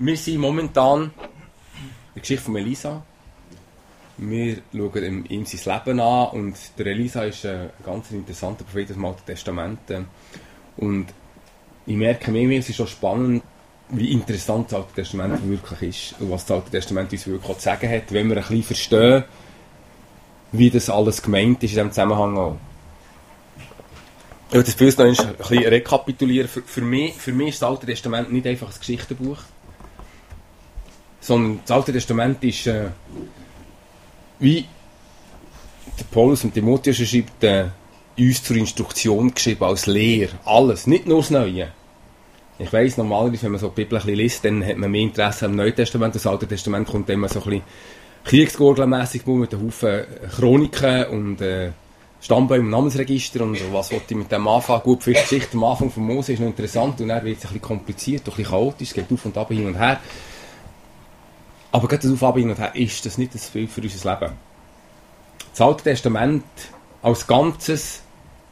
Wir sind momentan die Geschichte von Elisa. Wir schauen ihm sein Leben an und der Elisa ist ein ganz interessanter Prophet aus dem Alten Testament. Und ich merke mir, es ist schon spannend, wie interessant das Alte Testament wirklich ist und was das Alte Testament uns wirklich zu sagen hat, wenn wir ein bisschen verstehen, wie das alles gemeint ist in diesem Zusammenhang auch. Ich will das Bild noch ein bisschen rekapitulieren. Für mich ist das Alte Testament nicht einfach ein Geschichtenbuch, sondern das Alte Testament ist wie der Paulus und Timotheus schreibt, uns zur Instruktion geschrieben, als Lehre. Alles, nicht nur das Neue. Ich weiss, normalerweise, wenn man so die Bibel ein bisschen liest, dann hat man mehr Interesse am Neuen Testament. Das Alte Testament kommt immer so ein bisschen Kriegsgurgelmässig mit einem Haufen Chroniken und Stammbäume und Namensregister und was wollte ich mit dem anfangen. Gut, für die Geschichte am Anfang von Mose ist noch interessant und dann wird es ein bisschen kompliziert, ein bisschen chaotisch, es geht auf und ab, hin und her. Aber gerade das Auf, ab, hin und her ist das nicht das Bild für unser Leben. Das Alte Testament als Ganzes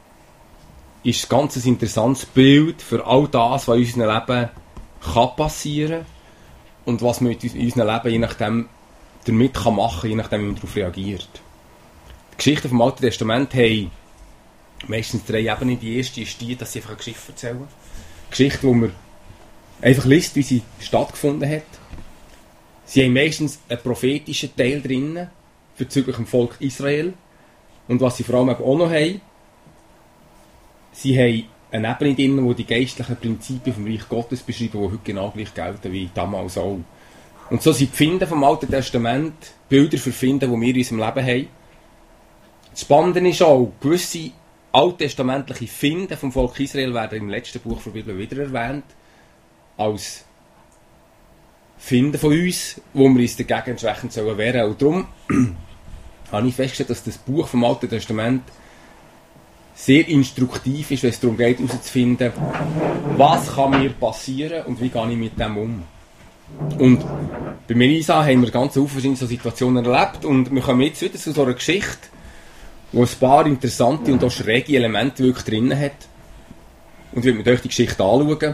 ist ein ganz interessantes Bild für all das, was in unserem Leben kann passieren und was man in unserem Leben je nachdem damit kann machen, je nachdem, wie man darauf reagiert. Die Geschichten vom Alten Testament haben meistens 3 Ebenen. Die erste ist die, dass sie einfach eine Geschichte erzählen. Eine Geschichte, wo man einfach liest, wie sie stattgefunden hat. Sie haben meistens einen prophetischen Teil drin, bezüglich dem Volk Israel. Und was sie vor allem auch noch haben, sie haben eine Ebene drin, wo die geistlichen Prinzipien vom Reich Gottes beschreiben, die heute genau gleich gelten wie damals auch. Und so sind die Finden vom Alten Testament Bilder für Finden, die wir in unserem Leben haben. Das Spannende ist auch, gewisse alttestamentliche Finden vom Volk Israel werden im letzten Buch der Bibel wieder erwähnt, als Finden von uns, wo wir uns dagegen entsprechend wehren sollen. Und darum habe ich festgestellt, dass das Buch vom Alten Testament sehr instruktiv ist, wenn es darum geht, herauszufinden, was kann mir passieren und wie gehe ich mit dem um. Und bei Elisa haben wir ganz viele so Situationen erlebt und wir kommen jetzt wieder zu so einer Geschichte, wo ein paar interessante und auch schräge Elemente wirklich drin hat. Und wir werden euch die Geschichte anschauen.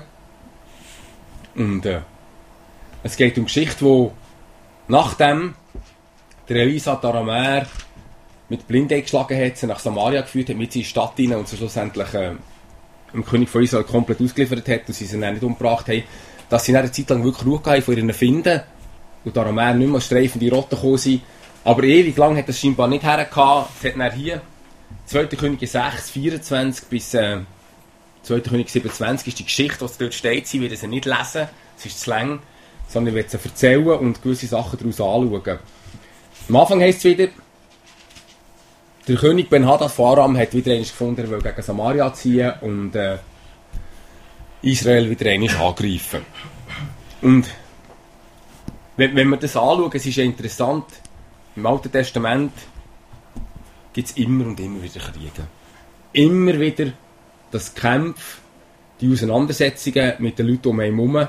Und es geht um eine Geschichte, wo nachdem der Elisa die Aramäer mit Blindheit geschlagen hat, sie nach Samaria geführt hat, mit sie in die Stadt hinein und sie schlussendlich dem König von Israel komplett ausgeliefert hat und sie sie dann nicht umgebracht haben, dass sie eine Zeit lang wirklich Ruhe hatten von ihren Finden und die Aramäer nicht mehr als streifende Rotten gekommen sind. Aber ewig lang hat das scheinbar nicht hergehabt. Es hat dann hier 2. Könige 6, 24 bis 2. Könige 27 ist die Geschichte, was dort steht. Sie werden sie nicht lesen, es ist zu lang, sondern ich werde sie erzählen und gewisse Sachen daraus anschauen. Am Anfang heisst es wieder, der König Ben-Hadad von Aram hat wieder einmal gefunden, er will gegen Samaria ziehen und Israel wieder einmal angreifen. Und wenn wir das anschauen, es ist ja interessant, im Alten Testament gibt es immer und immer wieder Kriege. Immer wieder das Kämpfe, die Auseinandersetzungen mit den Leuten um einen herum.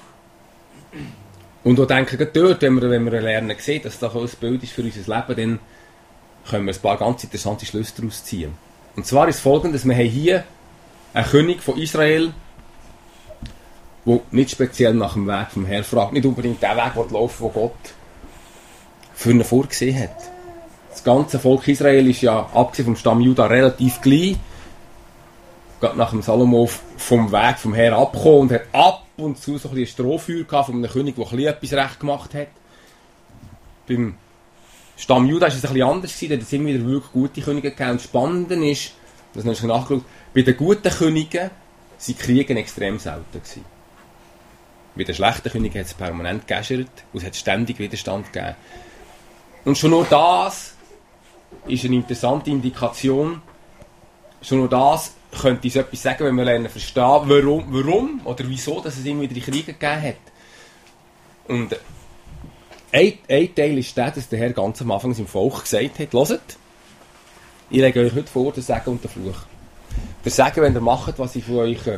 Und auch denken, gerade dort, wenn wir lernen sehen, dass das auch ein Bild ist für unser Leben, dann können wir ein paar ganz interessante Schlüsse daraus ziehen. Und zwar ist folgendes: Wir haben hier einen König von Israel, der nicht speziell nach dem Weg vom Herrn fragt, nicht unbedingt den Weg laufen, den Gott für ihn vorgesehen hat. Das ganze Volk Israel ist ja, abgesehen vom Stamm Juda, relativ gleich. Gerade nach dem Salomo vom Weg vom Herrn abgekommen und hat ab und zu so ein bisschen Strohfeuer gehabt von einem König, der etwas recht gemacht hat. Beim Stamm Juda war es ein bisschen anders, da hat es immer wieder wirklich gute Könige gegeben. Und das Spannende ist, das habe ich nachgeschaut, bei den guten Königen waren Kriege extrem selten gewesen. Bei den schlechten Königen hat es permanent geäschert und es hat ständig Widerstand gegeben. Und schon nur das ist eine interessante Indikation. Schon nur das könnte uns etwas sagen, wenn wir lernen verstehen, warum oder wieso, dass es immer wieder Kriege gegeben hat. Und ein Teil ist der, dass der Herr ganz am Anfang seinem Volk gesagt hat: Hört, ich lege euch heute vor, den Segen und den Fluch. Der Segen, wenn ihr macht, was ich für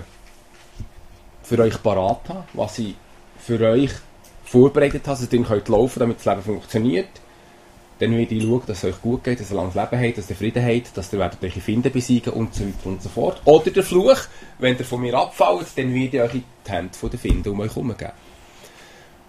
euch parat habe, was ich für euch vorbereitet habe, dass ihr könnt laufen, damit das Leben funktioniert. Dann werde ich schauen, dass es euch gut geht, dass ihr langes Leben habt, dass ihr Frieden habt, dass ihr eure Feinde besiegen und so weiter und so fort. Oder der Fluch: Wenn ihr von mir abfällt, dann werde ich euch in die Hände der Feinde um euch herum geben.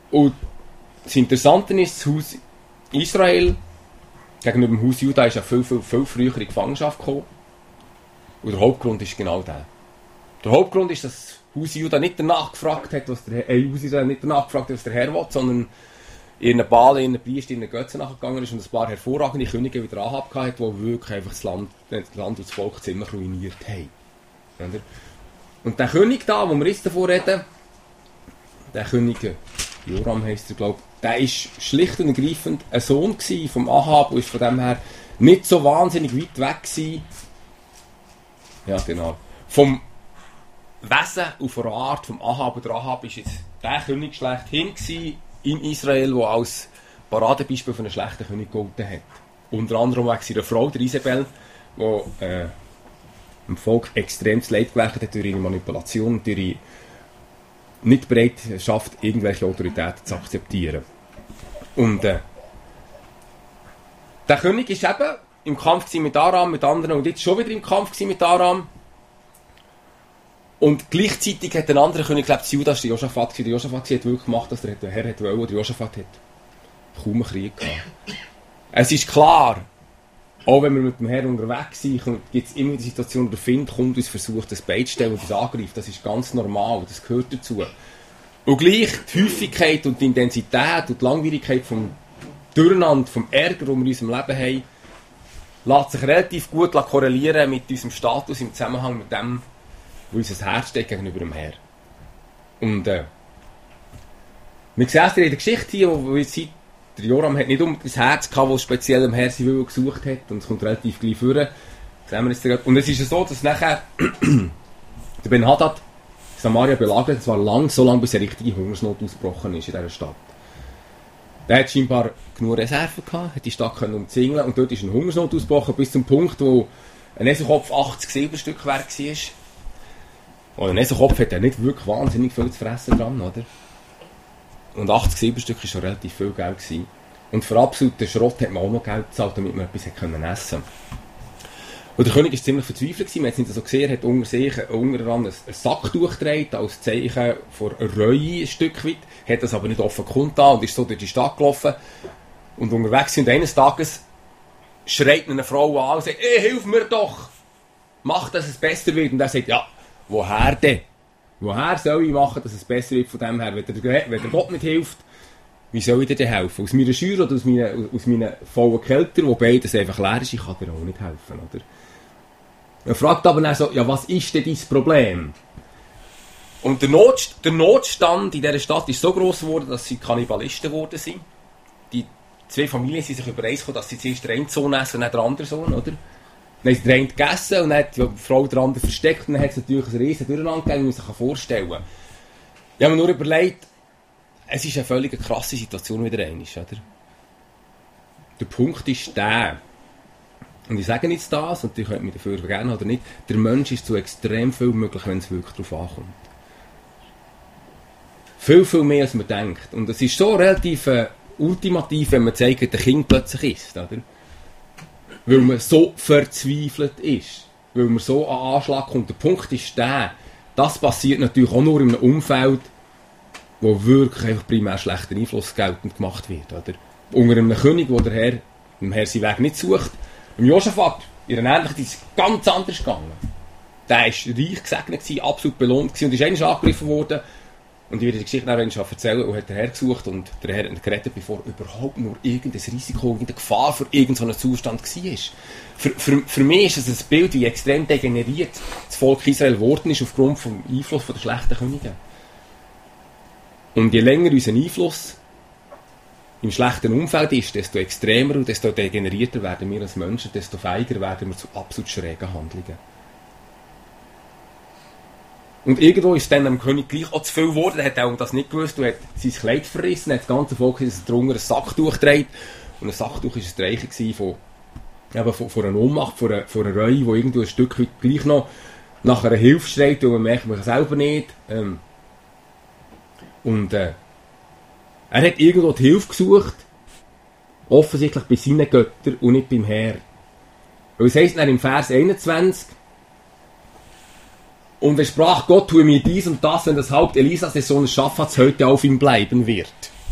Und das Interessante ist, das Haus Israel gegenüber dem Haus Juda ist ja viel früher in die Gefangenschaft gekommen. Und der Hauptgrund ist genau der. Der Hauptgrund ist, dass das Haus Juda nicht danach gefragt hat, was der Herr will, sondern ihren Balen, ihren Priester, ihren Götzen nachgegangen ist und ein paar hervorragende Könige wieder Ahab gehabt, die wirklich einfach das Land und das Volk ziemlich ruiniert haben. Und der König da, wo wir jetzt davon reden, der König Joram heisst er, glaube ich, der ist schlicht und ergreifend ein Sohn vom Ahab und ist von dem her nicht so wahnsinnig weit weg gewesen. Ja, genau. Vom Wesen und von der Art vom Ahab. Und der Ahab ist jetzt der König schlechthin in Israel, der als Paradebeispiel von einem schlechten König gegolten hat. Unter anderem wegen seiner Frau, der Isabel, die dem Volk extrem zu Leid gewährt hat durch ihre Manipulation, durch ihre Nicht-Bereitschaft, irgendwelche Autoritäten zu akzeptieren. Und der König war eben im Kampf mit Aram, mit anderen, und jetzt schon wieder im Kampf mit Aram. Und gleichzeitig hat ein anderer König, glaube ich, Judas, der Josaphat hat wirklich gemacht, dass der Herr hat wollen, der Josaphat hat kaum einen Krieg gehabt. Es ist klar, auch wenn wir mit dem Herrn unterwegs sind, gibt es immer die Situation, wo der Find kommt und uns versucht, das Bein zu stellen und uns angreift. Das ist ganz normal, das gehört dazu. Und gleich die Häufigkeit und die Intensität und die Langwierigkeit vom Durcheinander, vom Ärger, den wir in unserem Leben haben, lässt sich relativ gut korrelieren mit unserem Status im Zusammenhang mit dem, wo unser Herz steht gegenüber dem Herrn. Und wir sehen es in der Geschichte hier, wo wir seit der Joram hat nicht das Herz gehabt, das speziell am Herrn sein Willen gesucht hat, und es kommt relativ gleich vor. Und es ist ja so, dass nachher der Ben-Hadad Samaria belagert, es war so lange, bis eine richtige Hungersnot ausgebrochen ist in dieser Stadt. Der hat scheinbar genug Reserven gehabt, hat die Stadt umzingeln, und dort ist eine Hungersnot ausgebrochen, bis zum Punkt, wo ein Eselkopf 80 Silberstück wert war. Und ein Eselkopf hat ja nicht wirklich wahnsinnig viel zu fressen dran, oder? Und 80 Silberstück war schon relativ viel Geld gewesen. Und für absoluten Schrott hat man auch noch Geld gezahlt, damit man etwas essen konnte. Und der König war ziemlich verzweifelt. Man hat es nicht so gesehen, er hat unter ein Sacktuch getragen, als Zeichen von Reue ein Stück weit, hat das aber nicht offen kundgetan und ist so durch die Stadt gelaufen. Und unterwegs sind eines Tages schreit eine Frau an und sagt, hilf mir doch! Mach, dass es besser wird. Und er sagt, ja, woher denn? Woher soll ich machen, dass es besser wird von dem her? Wenn der Gott nicht hilft, wie soll ich dir denn helfen? Aus meiner Schür oder aus meinen vollen Kältern, wo beides einfach leer ist, ich kann dir auch nicht helfen, oder? Er fragt aber dann so, ja, was ist denn dein Problem? Und der Notstand in dieser Stadt ist so gross geworden, dass sie Kannibalisten geworden sind. Die zwei Familien sind sich übereingekommen, dass sie zuerst den einen Sohn essen und dann den anderen Sohn, oder? Dann ist der eine gegessen und dann hat die Frau den anderen versteckt und dann hat es natürlich ein riesen Durcheinander gegeben, wie man sich vorstellen kann. Ich habe mir nur überlegt, es ist eine völlig krasse Situation wieder einmal, oder? Der Punkt ist der, und ich sage jetzt das, und ihr könnt mich dafür gerne oder nicht, der Mensch ist zu extrem viel möglich, wenn es wirklich darauf ankommt. Viel, viel mehr, als man denkt. Und es ist so relativ ultimativ, wenn man zeigt, der Kind plötzlich ist, oder? Weil man so verzweifelt ist. Weil man so an Anschlag kommt. Der Punkt ist der, das passiert natürlich auch nur in einem Umfeld, wo wirklich einfach primär schlechter Einfluss geltend gemacht wird, oder? Unter einem König, der dem Herr seinen Weg nicht sucht. Im Josaphat, in einer Ähnlichkeit, ist es ganz anders gegangen. Der war reich gesegnet, absolut belohnt und ist einmal angegriffen worden. Und ich werde die Geschichte nachher erzählen und hat den Herr gesucht und der Herr hat ihn gerettet, bevor überhaupt nur irgendein Risiko, irgendeine Gefahr für irgendeinen Zustand war. Für mich ist es ein Bild, wie extrem degeneriert das Volk Israel geworden ist aufgrund des Einflusses der schlechten Könige. Und je länger unser Einfluss im schlechten Umfeld ist, desto extremer und desto degenerierter werden wir als Menschen, desto feiger werden wir zu absolut schrägen Handlungen. Und irgendwo ist dann dem König gleich auch zu viel geworden, er hat auch das nicht gewusst, er hat sein Kleid verrissen, hat das ganze Volk drunter ein Sacktuch gedreht. Und ein Sacktuch war ein Zeichen von einer Ohnmacht, von einer Reue, die irgendwo ein Stück weit gleich noch nach einer Hilfe schreit, weil man merkt, man selber nicht. Er hat irgendwo die Hilfe gesucht, offensichtlich bei seinen Göttern und nicht beim Herr. Weil es heisst dann im Vers 21, und er sprach, Gott tue mir dies und das, wenn das Haupt Elisas des Sohnes Schaffats heute auf ihm bleiben wird.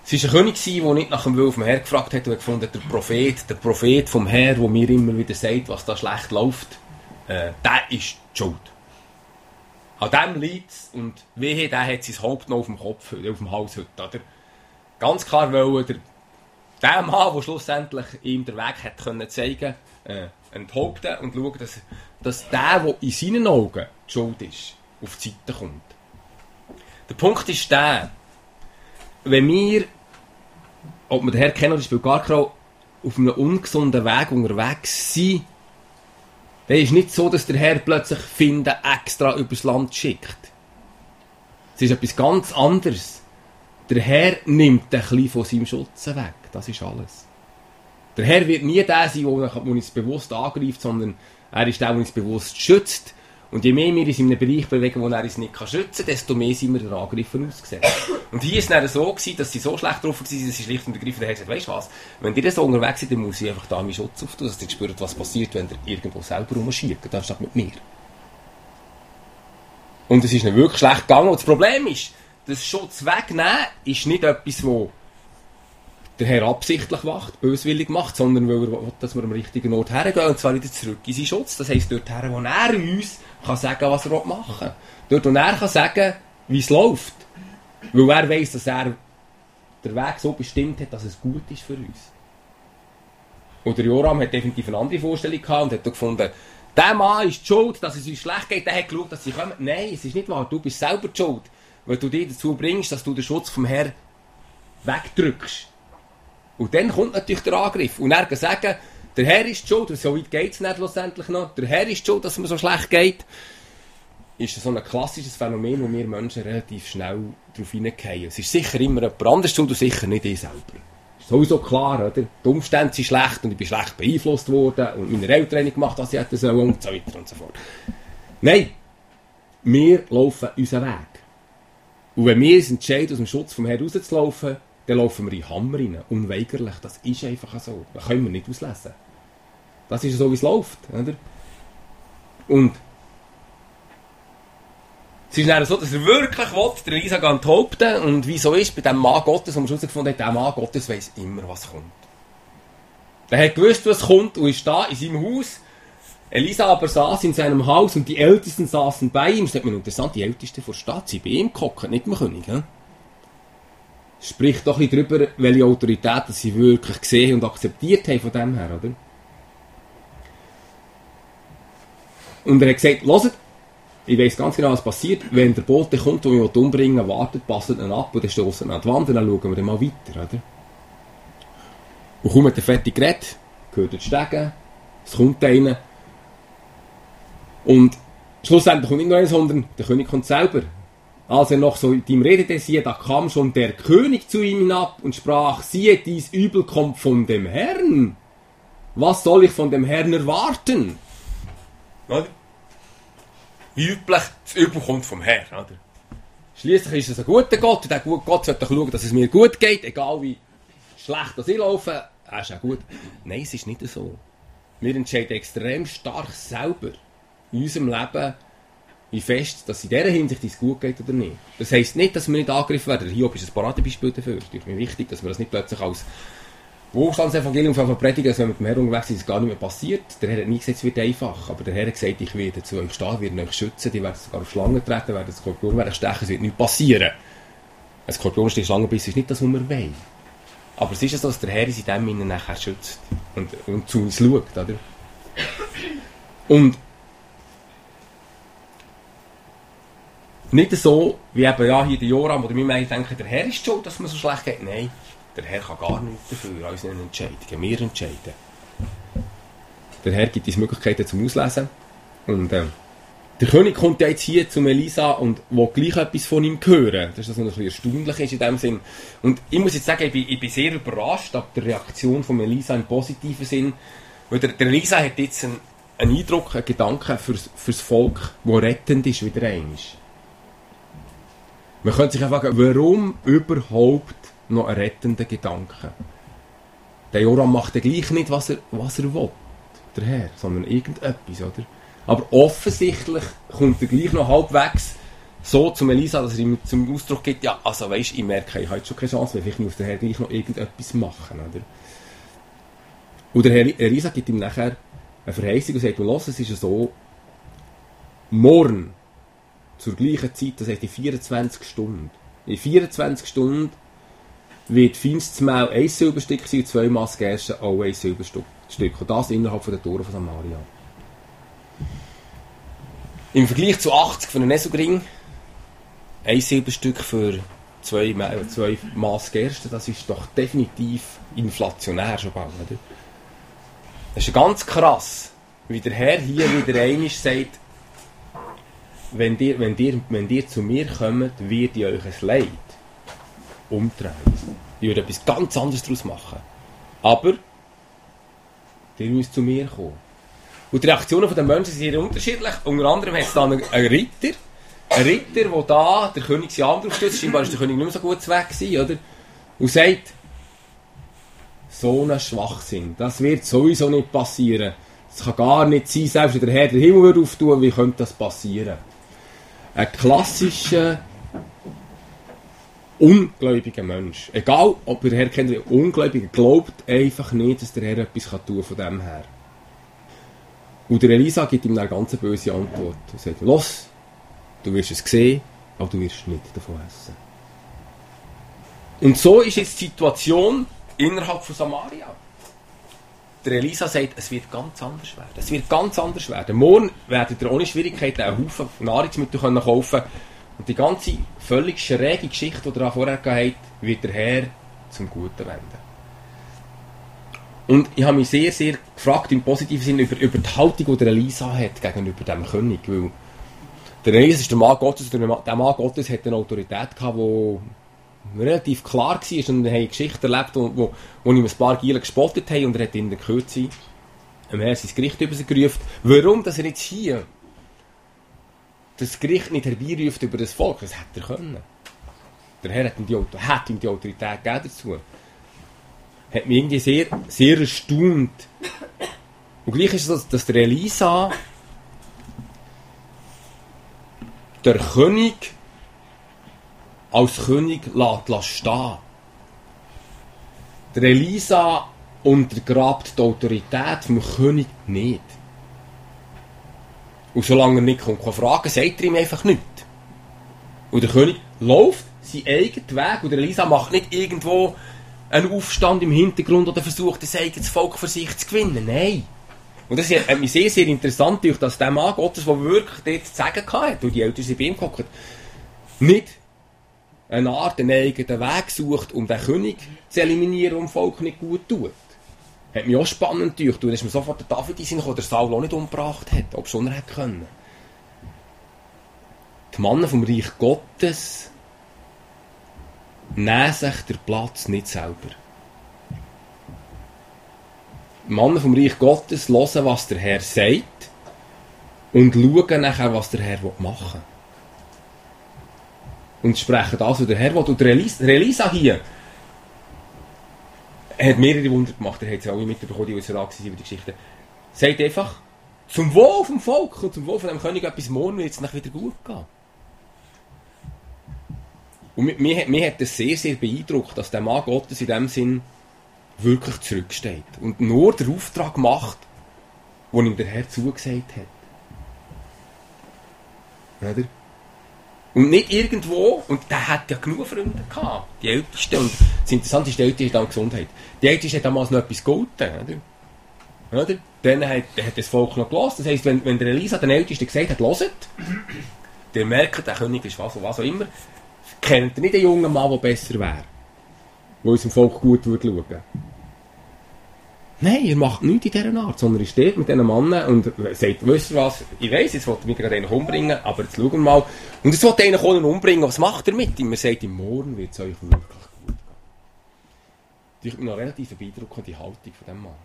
Es war ein König, der nicht nach dem Willen vom Herr gefragt hat und hat gefunden, der Prophet vom Herr, der mir immer wieder sagt, was da schlecht läuft, der ist die Schuld. An dem liegt es und wehe, der hat sein Haupt noch auf dem Kopf, auf dem Hals heute. Oder? Ganz klar wollen der Mann, der schlussendlich ihm den Weg hat können zeigen, enthaupten und schauen, dass der in seinen Augen die Schuld ist, auf die Seite kommt. Der Punkt ist der, wenn wir, ob wir den Herrn kennen oder spielt gar keine Rolle, auf einem ungesunden Weg unterwegs sind, dann ist es nicht so, dass der Herr plötzlich Finden extra übers Land schickt. Es ist etwas ganz anderes. Der Herr nimmt ein bisschen von seinem Schutz weg. Das ist alles. Der Herr wird nie der sein, der uns bewusst angreift, sondern er ist der, der uns bewusst schützt. Und je mehr wir uns in einem Bereich bewegen, wo er uns nicht schützen kann, desto mehr sind wir den Angriffen ausgesetzt. Und hier war es dann so gewesen, dass sie so schlecht drauf waren, dass sie schlicht und ergreifend der Herr gesagt, weisst du was, wenn ihr so unterwegs seid, dann muss ich einfach da meinen Schutz auftun, dass ihr spürt, was passiert, wenn ihr irgendwo selber rumschiert, anstatt mit mir. Und es ist ihnen wirklich schlecht gegangen. Und das Problem ist, das Schutz wegnehmen ist nicht etwas, wo der Herr absichtlich macht, böswillig macht, sondern weil er will, dass wir am richtigen Ort hergehen, und zwar wieder zurück in seinen Schutz. Das heisst, dort her, wo er uns kann sagen, was er machen will. Dort, wo er kann sagen, wie es läuft. Weil er weiss, dass er den Weg so bestimmt hat, dass es gut ist für uns. Und der Joram hat definitiv eine andere Vorstellung gehabt und hat gefunden, der Mann ist die Schuld, dass es uns schlecht geht, der hat geschaut, dass sie kommen. Nein, es ist nicht wahr, du bist selber die Schuld, weil du dich dazu bringst, dass du den Schutz vom Herrn wegdrückst. Und dann kommt natürlich der Angriff. Und er kann sagen, der Herr ist die schuld, und so weit geht es nicht schlussendlich noch, der Herr ist die schuld, dass es mir so schlecht geht, ist so ein klassisches Phänomen, wo wir Menschen relativ schnell darauf hineingehen. Es ist sicher immer jemand anderes schuld und sicher nicht ich selber. Ist sowieso klar, oder? Die Umstände sind schlecht und ich bin schlecht beeinflusst worden und meine Eltern haben nicht gemacht, was sie hätten sollen und so weiter und so fort. Nein, wir laufen unseren Weg. Und wenn wir uns entscheiden, aus dem Schutz vom Herrn rauszulaufen, dann laufen wir in den Hammer rein. Unweigerlich. Das ist einfach so. Das können wir nicht auslesen. Das ist so, wie es läuft. Oder? Und es ist dann so, dass er wirklich will, der Elisa enthaupten. Und wie so ist, bei dem Mann Gottes, wo man herausgefunden hat, der Mann Gottes weiss immer, was kommt. Der hat gewusst, was kommt und ist da in seinem Haus. Elisa aber saß in seinem Haus und die Ältesten saßen bei ihm. Das ist mir interessant, die Ältesten vor der Stadt sind bei ihm gehockt, nicht mehr König. He? Spricht doch ein bisschen darüber, welche Autorität dass sie wirklich gesehen und akzeptiert haben von dem her, oder? Und er hat gesagt, hört, ich weiss ganz genau, was passiert, wenn der Bote kommt, der mich umbringen will, wartet, passt ihn ab und dann stossen ihn an die Wand und dann schauen wir dann mal weiter, oder? Und kaum hat er fertig geredet, gehört er Stegen, es kommt einer und schlussendlich kommt nicht nur einer, sondern der König kommt selber. Als er noch so in ihm redete, siehe, da kam schon der König zu ihm hinab und sprach, siehe, dies Übel kommt von dem Herrn. Was soll ich von dem Herrn erwarten? Oder? Wie üblich, das Übel kommt vom Herrn. Oder? Schliesslich ist es ein guter Gott, und der gute Gott sollte schauen, dass es mir gut geht, egal wie schlecht das ich laufe, er ist auch gut. Nein, es ist nicht so. Wir entscheiden extrem stark selber in unserem Leben, wie fest, dass in dieser Hinsicht es gut geht oder nicht. Das heisst nicht, dass wir nicht angegriffen werden. Hiob ist ein Paradebeispiel dafür. Es ist mir wichtig, dass wir das nicht plötzlich als Wohlstandsevangelium predigen, dass wenn wir mit dem Herrn unterwegs sind, es gar nicht mehr passiert. Der Herr hat nie gesagt, es wird einfach. Aber der Herr hat gesagt, ich werde zu euch stehen, werde euch schützen, die werden sogar auf Schlangen treten, werden das Skorpion stechen, es wird nichts passieren. Ein Skorpion steht Schlangenbiss ist nicht das, was wir wollen. Aber es ist ja so, dass der Herr uns in dem Sinne nachher schützt und zu uns schaut. Oder? Und nicht so, wie eben ja, hier der Joram oder wir denken, der Herr ist schuld, dass es mir so schlecht geht. Nein, der Herr kann gar nichts dafür an unseren Entscheidungen. Wir entscheiden. Der Herr gibt uns Möglichkeiten zum Auslesen. Und der König kommt ja jetzt hier zum Elisa und will gleich etwas von ihm hören. Das ist das, was ein bisschen erstaunlich ist in dem Sinn. Und ich muss jetzt sagen, ich bin sehr überrascht ab der Reaktion von Elisa im positiven Sinn. Weil der Elisa hat jetzt einen Eindruck, einen Gedanken fürs Volk, der rettend ist, wieder einmal. Man könnte sich einfach fragen, warum überhaupt noch einen rettenden Gedanken? Der Joram macht ja gleich nicht, was er will, der Herr, sondern irgendetwas, oder? Aber offensichtlich kommt er gleich noch halbwegs so zum Elisa, dass er ihm zum Ausdruck gibt, ja, also weisst, ich merke, ich habe jetzt schon keine Chance mehr, vielleicht muss der Herr gleich noch irgendetwas machen, oder? Und der Herr Elisa gibt ihm nachher eine Verheißung und sagt, los, es ist ja so, morgen, zur gleichen Zeit, das heisst in 24 Stunden, in 24 Stunden wird feinstes Mehl ein Silberstück sein und 2 Maß Gerste auch ein Silberstück. Und das innerhalb der Tore von Samaria. Im Vergleich zu 80 von einem Esselgring, ein Silberstück für 2 Maß Gerste, das ist doch definitiv inflationär schon bald, oder? Das ist ganz krass, wie der Herr hier wieder einmal sagt, wenn ihr zu mir kommt, wird ich euch ein Leid umdrehen. Ich würde etwas ganz anderes daraus machen. Aber ihr müsst zu mir kommen. Und die Reaktionen der Menschen sind sehr unterschiedlich. Unter anderem hat es dann einen Ritter, der da der König seine Hand aufstützt, scheinbar ist der König nicht mehr so gut weg gewesen, oder? Und sagt, so ein Schwachsinn, das wird sowieso nicht passieren. Das kann gar nicht sein, selbst wenn der Herr den Himmel würde auftun, wie könnte das passieren? Ein klassischer, ungläubiger Mensch. Egal, ob der Herr kennt, der Ungläubige glaubt einfach nicht, dass der Herr etwas tun kann von dem her. Und der Elisa gibt ihm eine ganz böse Antwort. Er sagt, los, du wirst es sehen, aber du wirst nicht davon essen. Und so ist jetzt die Situation innerhalb von Samaria. Der Elisa sagt, es wird ganz anders werden. Es wird ganz anders werden. Morgen werdet ihr ohne Schwierigkeiten einen Haufen Nahrungsmittel kaufen können. Und die ganze völlig schräge Geschichte, die ihr vorher gehabt habt, wird der Herr zum Guten wenden. Und ich habe mich sehr, sehr gefragt, im positiven Sinne, über die Haltung, die der Elisa hat gegenüber dem König. Weil der Elisa ist der Mann Gottes, und der Mann Gottes hat eine Autorität gehabt, die relativ klar war. Und er hat Geschichten erlebt, wo ihm ein paar Gielen gespottet haben, und er hat in der Kürze am Herrn sein Gericht über sie gerufen. Warum, dass er jetzt hier das Gericht nicht herbeiruft über das Volk? Das hätte er können. Der Herr hat ihm die Autorität gegeben dazu. Hat mich irgendwie sehr, sehr erstaunt. Und gleich ist es, dass der Elisa der König als König lässt stehen. Der Elisa untergrabt die Autorität vom König nicht. Und solange er nicht kommt, kann fragen, sagt er ihm einfach nichts. Und der König läuft seinen eigenen Weg, und der Elisa macht nicht irgendwo einen Aufstand im Hintergrund oder versucht, das eigenes Volk für sich zu gewinnen. Nein. Und das hat mich sehr, sehr interessant gemacht, dass der Mann Gottes, der wirklich dort zu sagen hatte, und die Eltern sind bei ihm gehockt, nicht eine Art, einen eigenen Weg sucht, um den König zu eliminieren, der dem Volk nicht gut tut. Hat mich auch spannend gemacht. Und dann ist mir sofort der David in den Sinn gekommen, der Saul auch nicht umgebracht hat, ob schon er hätte können. Die Männer vom Reich Gottes nehmen sich den Platz nicht selber. Die Männer vom Reich Gottes hören, was der Herr sagt, und schauen nachher, was der Herr machen will. Und sprechen das, was der Herr will. Und der Elisa hier hat mehrere Wunder gemacht. Er hat es alle mitbekommen, die uns da waren über die Geschichte. Sagt einfach, zum Wohl vom Volk und zum Wohl von dem König etwas, morgen wird es nach wieder gut gehen. Und mich hat das sehr, sehr beeindruckt, dass der Mann Gottes in dem Sinn wirklich zurücksteht. Und nur den Auftrag macht, den ihm der Herr zugesagt hat. Oder? Und nicht irgendwo, und der hat ja genug Freunde gehabt, die Ältesten. Und das Interessante ist, die Älteste ist dann Gesundheit. Die Älteste hat damals noch etwas gegolten, oder? Dann hat das Volk noch gelassen. Das heisst, wenn der Elisa den Ältesten gesagt hat, hört, der merkt, der König ist was auch immer, kennt er nicht einen jungen Mann, der besser wäre, der unserem Volk gut würde schauen. Nein, er macht nichts in dieser Art, sondern er steht mit diesen Männern und sagt, wisst ihr was, ich weiss, jetzt wollte ich mich gerade einen umbringen, aber jetzt schauen wir mal. Und jetzt wollte einer einen umbringen, was macht er mit ihm? Er sagt, im Morgen wird es euch wirklich gut gehen. Das ist mir noch relativ beeindruckend, die Haltung von diesem Mann.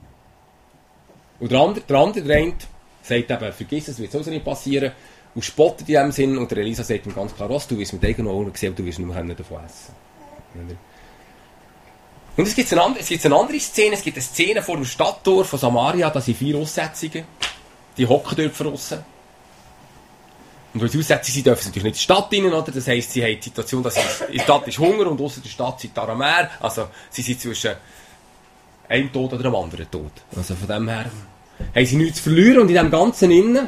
Oder? Und der andere sagt eben, vergiss es, wird sowieso nicht passieren, und spottet in dem Sinn, und der Elisa sagt ihm ganz klar, was, du wirst mit eigenen Augen sehen, du wirst nur davon essen. Oder? Und es gibt eine andere Szene, es gibt eine Szene vor dem Stadttor von Samaria, da sind 4 Aussätzige, die hocken dort draussen. Und weil sie aussätzlich sind, dürfen sie natürlich nicht in die Stadt rein, oder? Das heisst, sie haben die Situation, dass in der Stadt ist Hunger und außer der Stadt sind Tara Meer. Also, sie sind zwischen einem Tod oder einem anderen Tod. Also von dem her haben sie nichts zu verlieren und in dem Ganzen innen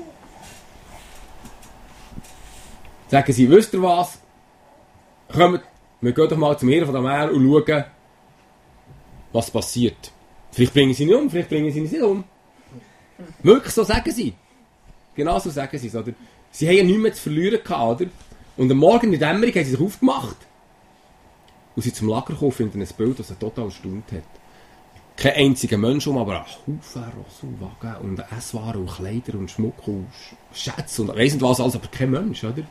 sagen sie, wisst ihr was? Kommt, wir gehen doch mal zum Heer von der Meer und schauen, was passiert. Vielleicht bringen sie ihn um, vielleicht bringen sie ihn nicht um. Wirklich, so sagen sie. Genau so sagen sie es, oder? Sie haben ja nichts mehr zu verlieren gehabt, oder? Und am Morgen in der Dämmerung haben sie sich aufgemacht. Und sie zum Lager gekommen, finden ein Bild, das sie total erstaunt hat. Kein einziger Mensch aber ein Haufen Ross und Wagen und Esswaren und Kleider und Schmuck und Schätze und weiss nicht was alles, aber kein Mensch, oder?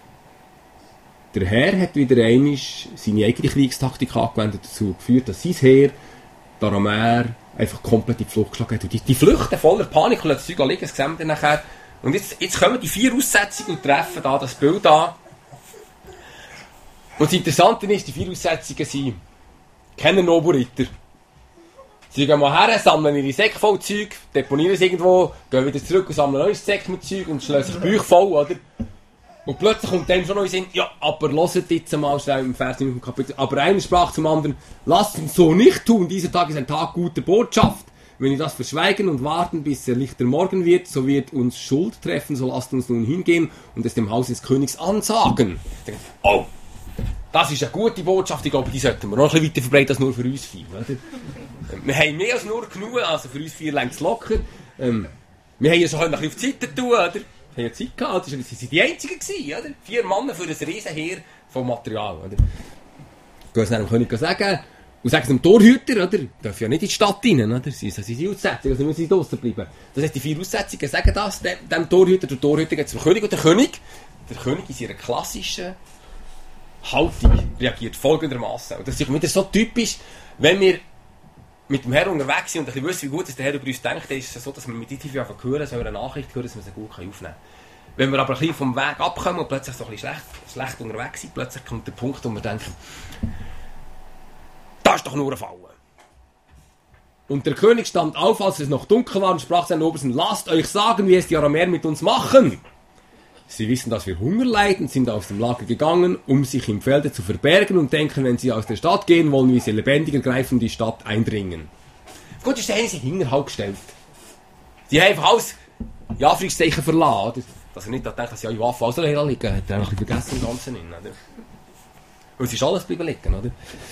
Der Herr hat wieder einmal seine eigene Kriegstaktik angewendet, dazu geführt, dass sein Heer, Tara Meer, einfach komplett in die Flucht geschlagen hat. Und die flüchten voller Panik und lassen das Zeug liegen, das sehen wir dann nachher. Und jetzt kommen die 4 Aussetzungen und treffen da das Bild an. Und das Interessante ist, die 4 Aussetzungen sind keine Nobelritter. Sie gehen mal her, sammeln ihre Säcke voll Zeug, deponieren es irgendwo, gehen wieder zurück und sammeln neues Säcke mit Zeug und schlagen sich Bauch voll, oder? Und plötzlich kommt dann schon noch in den Sinn, ja, aber hört jetzt mal schnell im Vers im Kapitel. Aber einer sprach zum anderen, lasst uns so nicht tun, dieser Tag ist ein Tag guter Botschaft. Wenn wir das verschweigen und warten, bis lichter Morgen wird, so wird uns Schuld treffen, so lasst uns nun hingehen und es dem Haus des Königs ansagen. Oh, das ist eine gute Botschaft, ich glaube, die sollten wir noch ein bisschen weiter verbreiten als nur für uns 4, oder? Wir haben mehr als nur genug, also für uns 4 längst locker. Wir haben ja schon ein bisschen auf die Seite tun, oder? Wir haben ja Zeit gehabt, sie waren die Einzigen gewesen, oder? 4 Männer für ein Riesenheer von Material, oder? Gehen es dem König sagen, und sagen es dem Torhüter, oder? Dürfen ja nicht in die Stadt rein, oder? Sie sind Aussetzungen, also müssen sie draussen bleiben. Das heißt, die 4 Aussetzungen sagen das dem Torhüter, der Torhüter geht zum König und der König in seiner klassischen Haltung reagiert folgendermaßen. Und das ist wieder so typisch, wenn wir mit dem Herrn unterwegs sind und ein bisschen wissen, wie gut der Herr über uns denkt, dann ist es so, dass wir mit der TV hören, so eine Nachricht hören, dass wir sie gut aufnehmen können. Wenn wir aber ein bisschen vom Weg abkommen und plötzlich so ein bisschen schlecht unterwegs sind, plötzlich kommt der Punkt, wo wir denken, das ist doch nur eine Falle. Und der König stand auf, als es noch dunkel war, und sprach seinen Obersten, lasst euch sagen, wie es die Aramäer mit uns machen. Sie wissen, dass wir Hunger leiden, sind aus dem Lager gegangen, um sich im Felde zu verbergen und denken, wenn sie aus der Stadt gehen, wollen wir sie lebendig ergreifen und die Stadt eindringen. Gut, ist sie hinterhalb gestellt. Sie haben einfach alles, ja, Anführungszeichen verlassen. Dass er nicht denkt, dass sie ja Waffen alles liegen, hat er ein bisschen vergessen im Ganzen. Oder? Und es ist alles bleiben liegen, oder?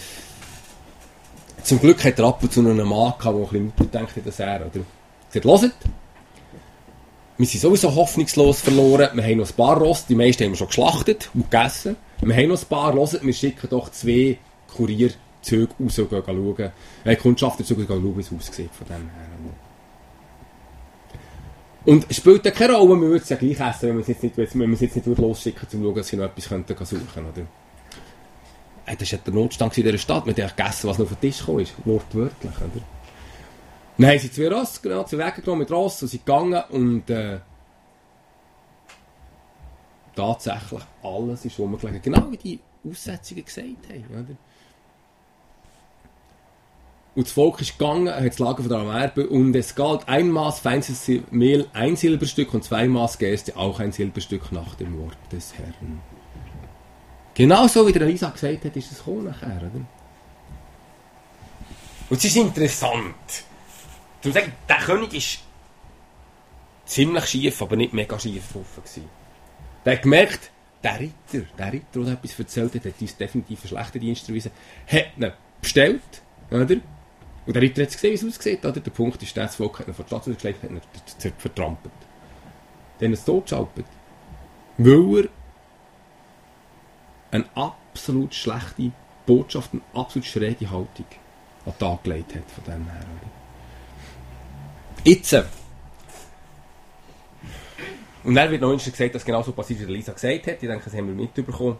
Zum Glück hat er ab und zu noch einen Mann gehabt, der ein bisschen mitdenkt hat, dass er, oder? Er sagt, hört, wir sind sowieso hoffnungslos verloren. Wir haben noch ein paar Ross, die meisten haben wir schon geschlachtet und gegessen. Wir haben noch ein paar, hört, wir schicken doch 2 Kurierzüge raus und schauen. Kundschafterzüge schauen, wie es aussieht von dem her. Und es spielt ja keine Rolle, wir würden es ja gleich essen, wenn wir es jetzt nicht losschicken, um zu schauen, dass sie noch etwas suchen könnten, oder? Das war der Notstand in dieser Stadt. Wir haben gegessen, was noch auf den Tisch kam, wortwörtlich, oder? Dann haben sie 2 Ross, genau, 2 Wege genommen mit Ross und sind gegangen und tatsächlich alles ist rumgelegen. Genau wie die Aussetzungen gesagt haben, oder? Und das Volk ist gegangen, hat das Lager von der Aramäer und es galt 1 Maß feinstes Mehl 1 Silberstück und 2 Maß Gerste auch 1 Silberstück nach dem Wort des Herrn. Genauso wie der Elisa gesagt hat, ist es gekommen nachher, oder? Und es ist interessant. Zu sagen, der König ist ziemlich schief, aber nicht mega schief gewesen. Der hat gemerkt, der Ritter, der etwas erzählt hat, hat uns definitiv einen schlechten Dienst erwiesen, hat ihn bestellt, oder? Und der Ritter hat gesehen, wie es aussieht, oder? Der Punkt ist, das Volk hat ihn vor die Stadt geschleppt, hat ihn vertrampelt. Dann hat es totgeschaltet. Weil er eine absolut schlechte Botschaft, eine absolut schräge Haltung an den Tag gelegt hat, von dem her, oder? Jetzt. Und dann wird noch einmal gesagt, dass genau so passiert, wie Lisa gesagt hat. Ich denke, das haben wir mitbekommen.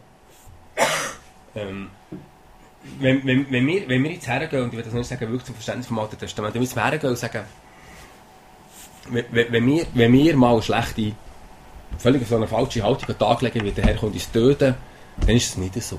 Wenn wir jetzt hergehen, und ich will das nicht sagen, wirklich zum Verständnis vom Alten Testament, wenn wir jetzt hergehen und sagen, wenn wir mal eine schlechte, völlig so eine falsche Haltung an den Tag legen, wie der Herr kommt uns töten, dann ist es nicht so.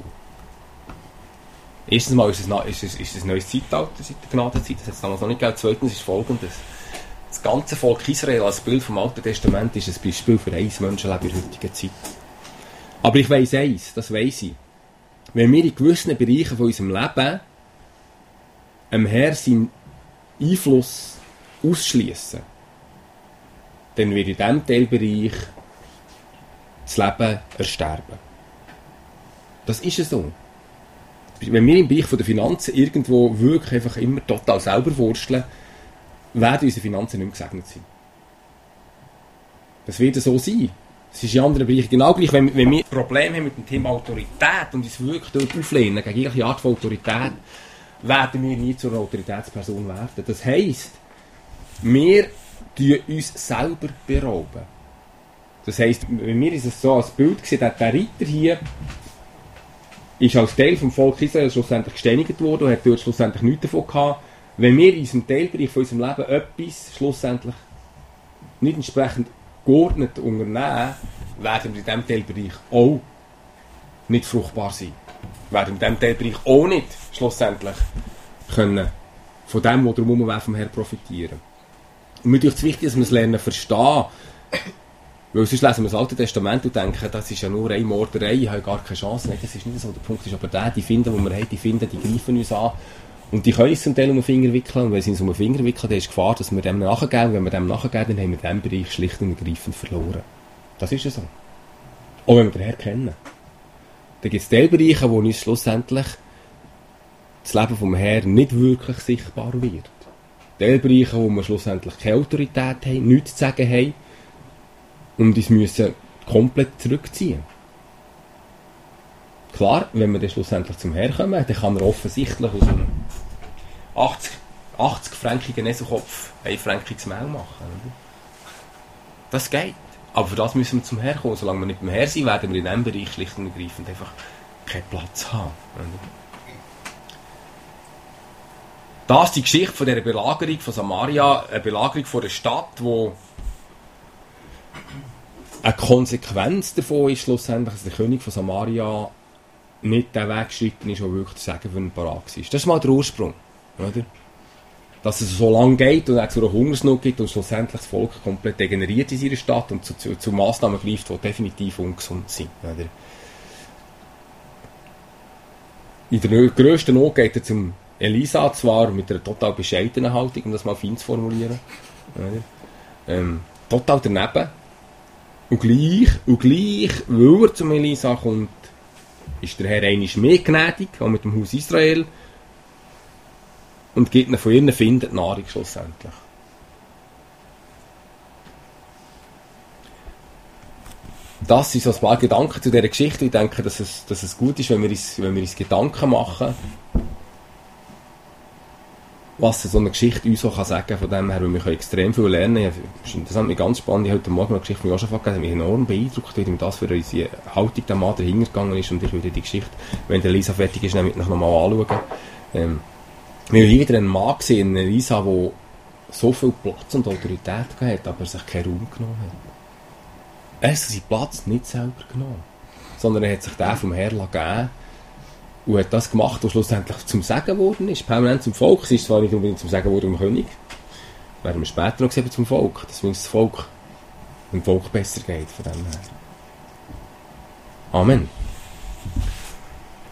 Erstens mal ist es ein neues Zeitalter seit der Gnadenzeit, das hat es damals noch nicht gegeben. Zweitens ist Folgendes. das ganze Volk Israel als Bild vom Alten Testament ist ein Beispiel für ein Menschenleben in der heutigen Zeit. Aber ich weiss eins, das weiss ich. Wenn wir in gewissen Bereichen von unserem Leben am Herrn seinen Einfluss ausschliessen, dann wird in diesem Teilbereich das Leben ersterben. Das ist es so. Wenn wir im Bereich der Finanzen irgendwo wirklich einfach immer total selber wursteln, werden unsere Finanzen nicht mehr gesegnet sein. Das wird so sein. Es ist in anderen Bereichen genau gleich. Wenn wir Probleme haben mit dem Thema Autorität und uns wirklich dort auflehnen, gegen jegliche Art von Autorität, werden wir nie zu einer Autoritätsperson werden. Das heisst, wir berauben uns selber berauben. Das heisst, wenn wir uns so als Bild sehen, der Ritter hier ist als Teil vom Volk Israel schlussendlich gesteinigt worden und hat dort schlussendlich nichts davon gehabt. Wenn wir in unserem Teilbereich von unserem Leben etwas schlussendlich nicht entsprechend geordnet unternehmen, werden wir in diesem Teilbereich auch nicht fruchtbar sein. Werden in diesem Teilbereich auch nicht schlussendlich können von dem, was drumherum wäre, vom Herrn profitieren. Und mir ist es wichtig, dass wir es lernen verstehen. Weil sonst lesen wir das Alte Testament und denken, das ist ja nur eine Morderei, ich habe gar keine Chance. Nein, das ist nicht so. Der Punkt ist aber der, die Finden, die wir haben, die greifen uns an. Und die können es zum Teil um den Finger wickeln. Und wenn sie uns um den Finger wickeln, dann ist die Gefahr, dass wir dem nachgeben. Und wenn wir dem nachgeben, dann haben wir in diesem Bereich schlicht und ergreifend verloren. Das ist ja so. Auch wenn wir den Herrn kennen. Dann gibt es Teilbereiche, wo uns schlussendlich das Leben vom Herrn nicht wirklich sichtbar wird. Teilbereiche, wo wir schlussendlich keine Autorität haben, nichts zu sagen haben und uns müssen komplett zurückziehen. Klar, wenn wir dann schlussendlich zum Herrn kommen, dann kann er offensichtlich aus einem 80-frankigen Eselkopf ein frankiges Mehl machen. Oder? Das geht. Aber für das müssen wir zum Herrn kommen. Solange wir nicht beim Herrn sind, werden wir in diesem Bereich schlicht und ergreifend einfach keinen Platz haben. Oder? Das ist die Geschichte von dieser Belagerung von Samaria, eine Belagerung von einer Stadt, wo eine Konsequenz davon ist schlussendlich, dass der König von Samaria nicht den Weg geschritten ist, der wirklich zu sagen für einen parat war. Das ist mal der Ursprung. Oder? Dass es so lange geht und es zu einer Hungersnot gibt und schlussendlich das Volk komplett degeneriert in seiner Stadt und zu Massnahmen greift, die definitiv ungesund sind. Oder? In der grössten Not geht er zum Elisa, zwar mit einer total bescheidenen Haltung, um das mal fein zu formulieren. Total daneben. Und gleich, weil er zum Elisa kommt, ist der Herr einmal mehr gnädig, auch mit dem Haus Israel, und gibt ihnen von ihren Finden die Nahrung schlussendlich. Das sind so ein paar Gedanken zu dieser Geschichte. Ich denke, dass es gut ist, wenn wir uns Gedanken machen, was so eine Geschichte uns auch sagen kann, von dem her, weil wir extrem viel lernen. Das hat mich ganz spannend. Ich habe heute Morgen eine Geschichte von Josaphat gegeben, die mich enorm beeindruckt, wie das für unsere Haltung dem Mann dahinter gegangen ist. Und ich würde die Geschichte, wenn der Elisa fertig ist, nämlich noch mal anschauen. Wir haben wieder einen Mann gesehen, einen Elisa, der so viel Platz und Autorität hatte, aber sich keinen Raum genommen hat. Er hat seinen Platz nicht selber genommen, sondern er hat sich den vom Herrn gegeben und hat das gemacht, was schlussendlich zum Segen geworden ist. Permanent zum Volk. Es ist zwar nicht unbedingt zum Segen geworden dem König, werden wir später noch sehen zum Volk, dass es dem Volk besser geht von dem her. Amen.